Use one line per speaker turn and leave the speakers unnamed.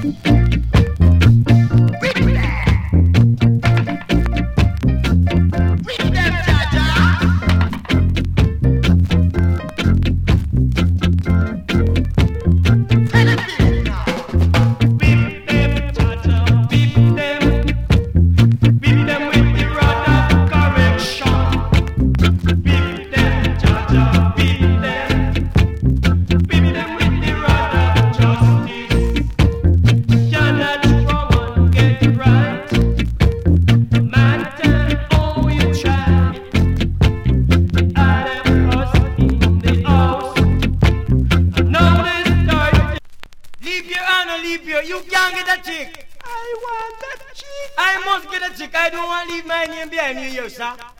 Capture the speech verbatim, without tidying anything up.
You can't get a chick. I want that chick. I must get a chick. I don't want to leave my name behind you, sir.